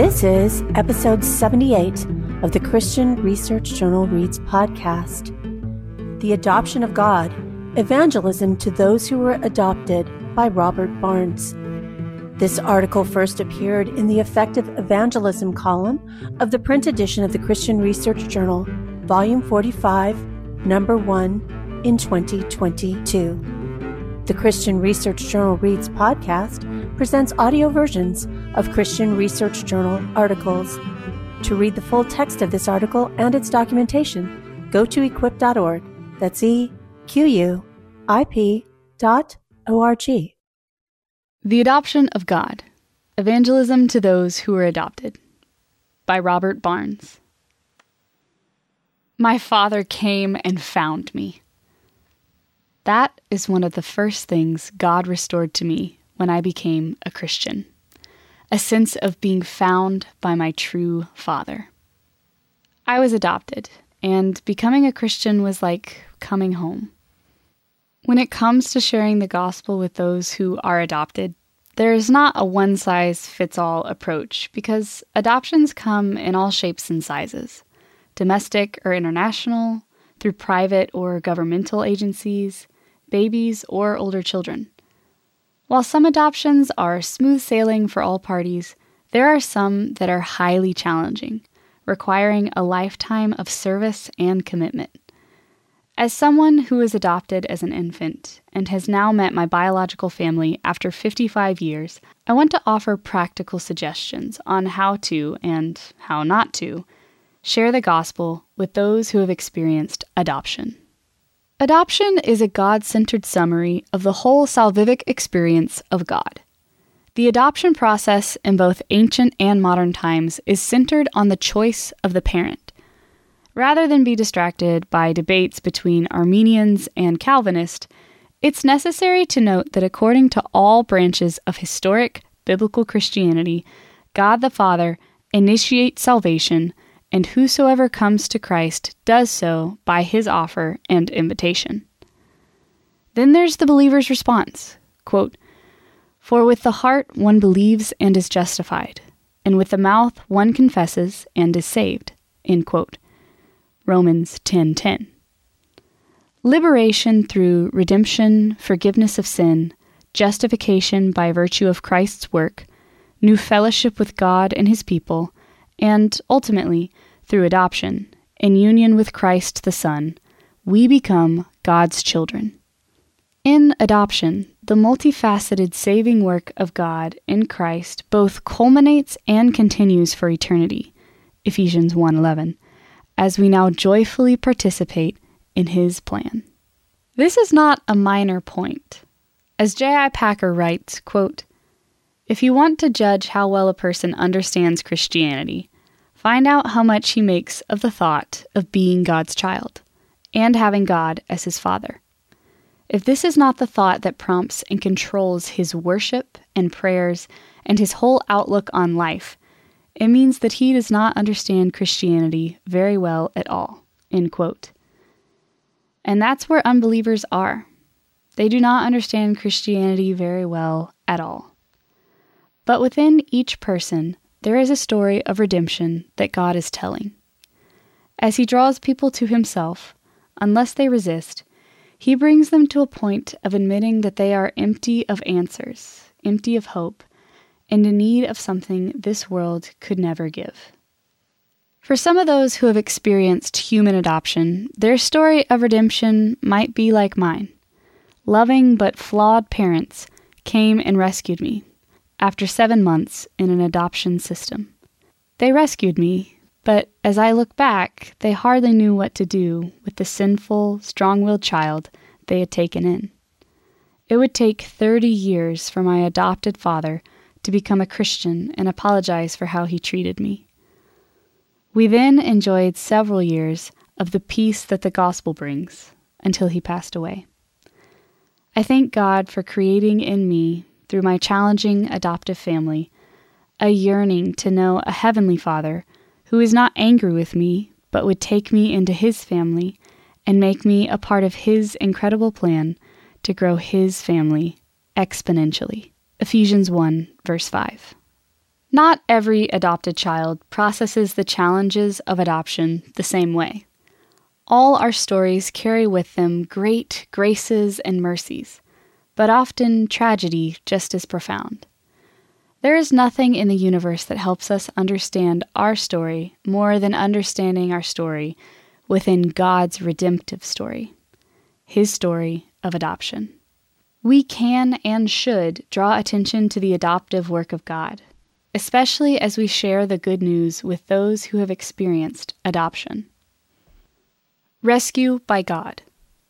This is episode 78 of the Christian Research Journal Reads podcast. The Adoption of God, Evangelism to Those Who Were Adopted by Robert Barnes. This article first appeared in the Effective Evangelism column of the print edition of the Christian Research Journal, volume 45, number 1, in 2022. The Christian Research Journal Reads podcast presents audio versions of Christian Research Journal articles. To read the full text of this article and its documentation, go to equip.org. That's EQUIP.org. The Adoption of God, Evangelism to Those Who Were Adopted, by Robert Barnes. My father came and found me. That is one of the first things God restored to me when I became a Christian. A sense of being found by my true father. I was adopted, and becoming a Christian was like coming home. When it comes to sharing the gospel with those who are adopted, there is not a one-size-fits-all approach because adoptions come in all shapes and sizes, domestic or international, through private or governmental agencies, babies or older children. While some adoptions are smooth sailing for all parties, there are some that are highly challenging, requiring a lifetime of service and commitment. As someone who was adopted as an infant and has now met my biological family after 55 years, I want to offer practical suggestions on how to, and how not to, share the gospel with those who have experienced adoption. Adoption is a God-centered summary of the whole salvific experience of God. The adoption process in both ancient and modern times is centered on the choice of the parent. Rather than be distracted by debates between Arminians and Calvinists, it's necessary to note that according to all branches of historic biblical Christianity, God the Father initiates salvation, and whosoever comes to Christ does so by his offer and invitation. Then there's the believer's response, quote, "For with the heart one believes and is justified, and with the mouth one confesses and is saved," end quote. Romans 10:10. Liberation through redemption, forgiveness of sin, justification by virtue of Christ's work, new fellowship with God and his people, and ultimately, through adoption, in union with Christ the Son, we become God's children. In adoption, the multifaceted saving work of God in Christ both culminates and continues for eternity, Ephesians 1:11, as we now joyfully participate in his plan. This is not a minor point. As J.I. Packer writes, quote, "If you want to judge how well a person understands Christianity, find out how much he makes of the thought of being God's child and having God as his father. If this is not the thought that prompts and controls his worship and prayers and his whole outlook on life, it means that he does not understand Christianity very well at all," end quote. And that's where unbelievers are. They do not understand Christianity very well at all. But within each person, there is a story of redemption that God is telling. As he draws people to himself, unless they resist, he brings them to a point of admitting that they are empty of answers, empty of hope, and in need of something this world could never give. For some of those who have experienced human adoption, their story of redemption might be like mine. Loving but flawed parents came and rescued me after 7 months in an adoption system. They rescued me, but as I look back, they hardly knew what to do with the sinful, strong-willed child they had taken in. It would take 30 years for my adopted father to become a Christian and apologize for how he treated me. We then enjoyed several years of the peace that the gospel brings until he passed away. I thank God for creating in me, through my challenging adoptive family, a yearning to know a heavenly Father who is not angry with me, but would take me into his family and make me a part of his incredible plan to grow his family exponentially. Ephesians 1, verse 5. Not every adopted child processes the challenges of adoption the same way. All our stories carry with them great graces and mercies, but often tragedy just as profound. There is nothing in the universe that helps us understand our story more than understanding our story within God's redemptive story, His story of adoption. We can and should draw attention to the adoptive work of God, especially as we share the good news with those who have experienced adoption. Rescue by God.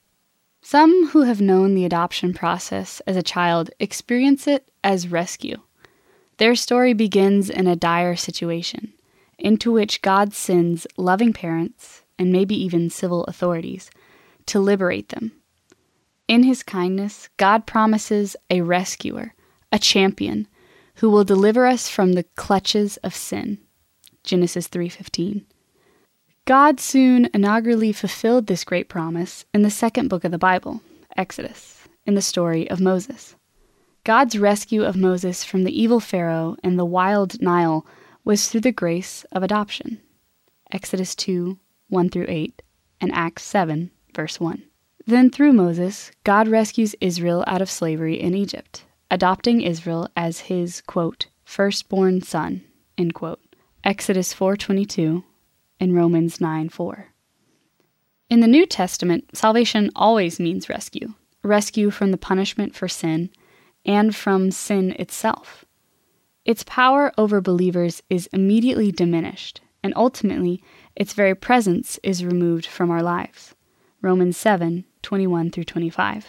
Some who have known the adoption process as a child experience it as rescue. Their story begins in a dire situation, into which God sends loving parents, and maybe even civil authorities, to liberate them. In His kindness, God promises a rescuer, a champion, who will deliver us from the clutches of sin. Genesis 3:15. God soon inaugurally fulfilled this great promise in the second book of the Bible, Exodus, in the story of Moses. God's rescue of Moses from the evil Pharaoh and the wild Nile was through the grace of adoption. Exodus 2:1-8, and Acts 7, verse 1. Then through Moses, God rescues Israel out of slavery in Egypt, adopting Israel as His, quote, firstborn son, end quote. Exodus 4:22 and Romans 9:4. In the New Testament, salvation always means rescue. Rescue from the punishment for sin, and from sin itself. Its power over believers is immediately diminished, and ultimately, its very presence is removed from our lives. Romans 7:21-25.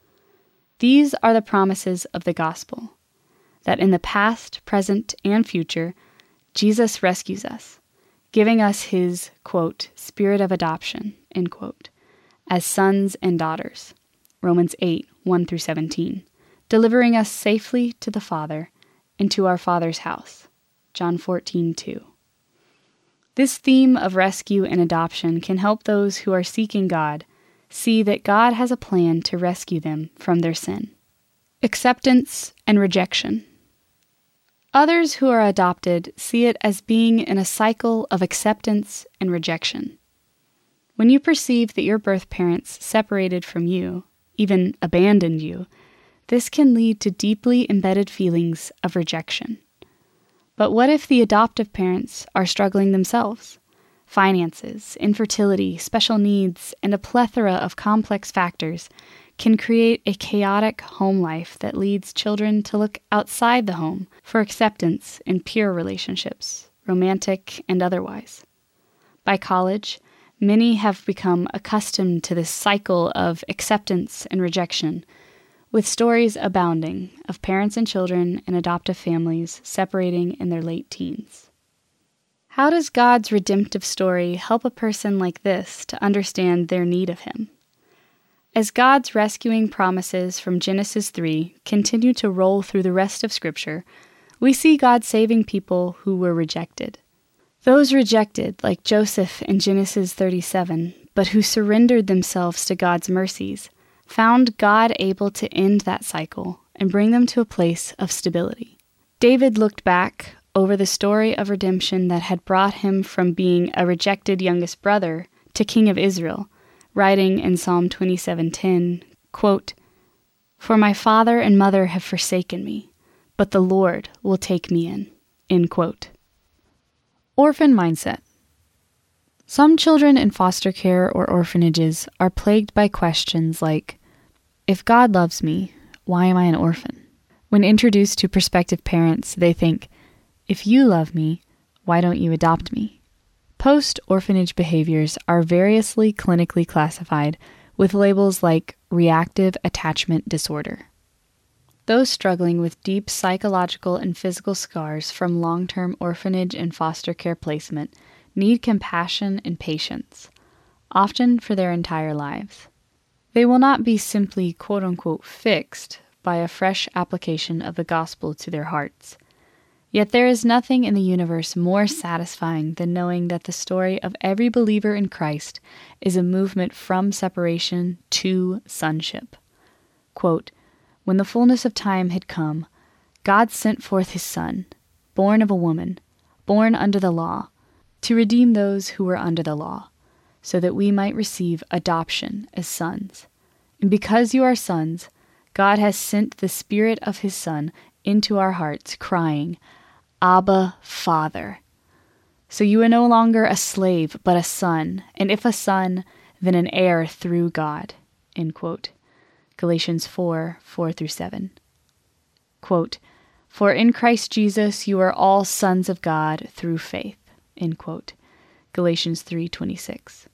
These are the promises of the gospel, that in the past, present, and future, Jesus rescues us, giving us His, quote, spirit of adoption, end quote, as sons and daughters. Romans 8:1-17. Delivering us safely to the Father and to our Father's house. John 14:2. This theme of rescue and adoption can help those who are seeking God see that God has a plan to rescue them from their sin. Acceptance and rejection. Others who are adopted see it as being in a cycle of acceptance and rejection. When you perceive that your birth parents separated from you, even abandoned you, this can lead to deeply embedded feelings of rejection. But what if the adoptive parents are struggling themselves? Finances, infertility, special needs, and a plethora of complex factors can create a chaotic home life that leads children to look outside the home for acceptance in peer relationships, romantic and otherwise. By college, many have become accustomed to this cycle of acceptance and rejection, with stories abounding of parents and children and adoptive families separating in their late teens. How does God's redemptive story help a person like this to understand their need of Him? As God's rescuing promises from Genesis 3 continue to roll through the rest of Scripture, we see God saving people who were rejected. Those rejected, like Joseph in Genesis 37, but who surrendered themselves to God's mercies, found God able to end that cycle and bring them to a place of stability. David looked back over the story of redemption that had brought him from being a rejected youngest brother to king of Israel, writing in Psalm 27:10, quote, "For my father and mother have forsaken me, but the Lord will take me in," end quote. Orphan mindset. Some children in foster care or orphanages are plagued by questions like, if God loves me, why am I an orphan? When introduced to prospective parents, they think, if you love me, why don't you adopt me? Post-orphanage behaviors are variously clinically classified with labels like reactive attachment disorder. Those struggling with deep psychological and physical scars from long-term orphanage and foster care placement need compassion and patience, often for their entire lives. They will not be simply quote-unquote fixed by a fresh application of the gospel to their hearts. Yet there is nothing in the universe more satisfying than knowing that the story of every believer in Christ is a movement from separation to sonship. Quote, "When the fullness of time had come, God sent forth His Son, born of a woman, born under the law, to redeem those who were under the law, so that we might receive adoption as sons. And because you are sons, God has sent the Spirit of his Son into our hearts, crying, Abba, Father. So you are no longer a slave, but a son, and if a son, then an heir through God. End quote. Galatians 4:4-7. Quote, For in Christ Jesus you are all sons of God through faith. End quote. Galatians 3:26.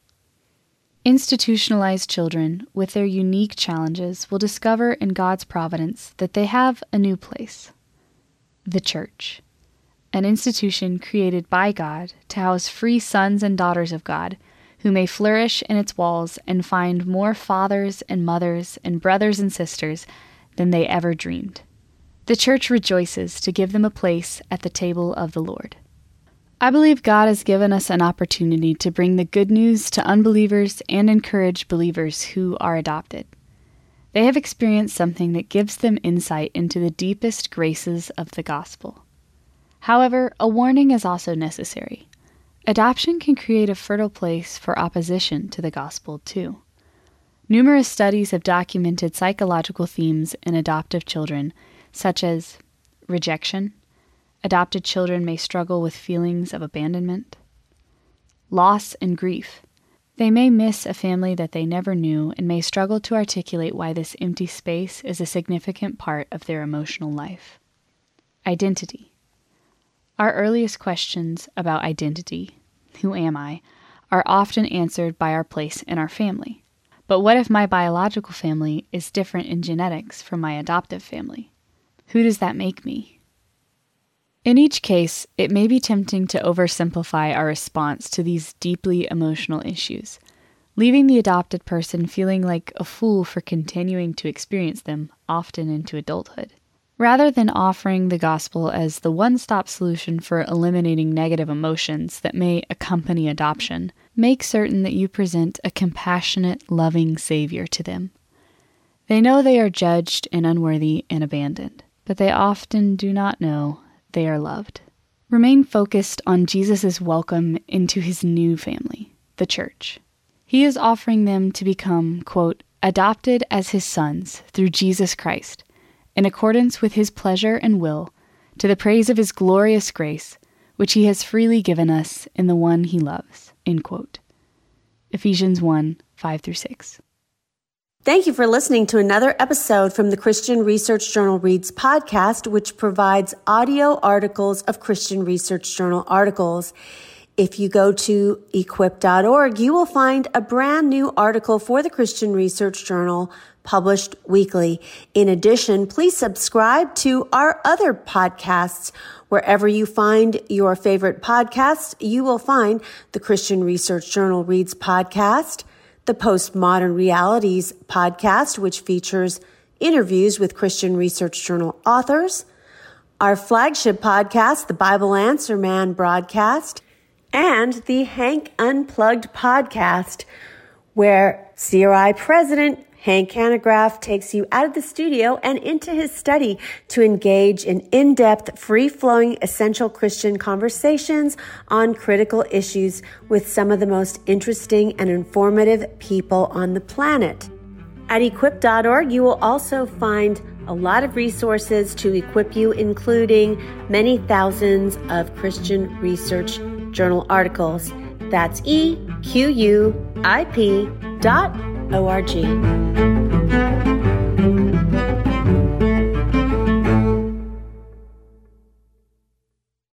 Institutionalized children, with their unique challenges, will discover in God's providence that they have a new place. The church, an institution created by God to house free sons and daughters of God, who may flourish in its walls and find more fathers and mothers and brothers and sisters than they ever dreamed. The church rejoices to give them a place at the table of the Lord. I believe God has given us an opportunity to bring the good news to unbelievers and encourage believers who are adopted. They have experienced something that gives them insight into the deepest graces of the gospel. However, a warning is also necessary. Adoption can create a fertile place for opposition to the gospel, too. Numerous studies have documented psychological themes in adoptive children, such as rejection. Adopted children may struggle with feelings of abandonment, loss, and grief. They may miss a family that they never knew and may struggle to articulate why this empty space is a significant part of their emotional life. Identity. Our earliest questions about identity, who am I, are often answered by our place in our family. But what if my biological family is different in genetics from my adoptive family? Who does that make me? In each case, it may be tempting to oversimplify our response to these deeply emotional issues, leaving the adopted person feeling like a fool for continuing to experience them, often into adulthood. Rather than offering the gospel as the one-stop solution for eliminating negative emotions that may accompany adoption, make certain that you present a compassionate, loving Savior to them. They know they are judged and unworthy and abandoned, but they often do not know they are loved. Remain focused on Jesus' welcome into his new family, the church. He is offering them to become, quote, adopted as his sons through Jesus Christ, in accordance with his pleasure and will, to the praise of his glorious grace, which he has freely given us in the one he loves, end quote. Ephesians 1:5-6. Thank you for listening to another episode from the Christian Research Journal Reads podcast, which provides audio articles of Christian Research Journal articles. If you go to equip.org, you will find a brand new article for the Christian Research Journal published weekly. In addition, please subscribe to our other podcasts. Wherever you find your favorite podcasts, you will find the Christian Research Journal Reads podcast, the Postmodern Realities podcast, which features interviews with Christian Research Journal authors, our flagship podcast, the Bible Answer Man broadcast, and the Hank Unplugged podcast, where CRI President Hank Hanegraaff takes you out of the studio and into his study to engage in in-depth, free-flowing, essential Christian conversations on critical issues with some of the most interesting and informative people on the planet. At equip.org, you will also find a lot of resources to equip you, including many thousands of Christian Research Journal articles. That's equip.org.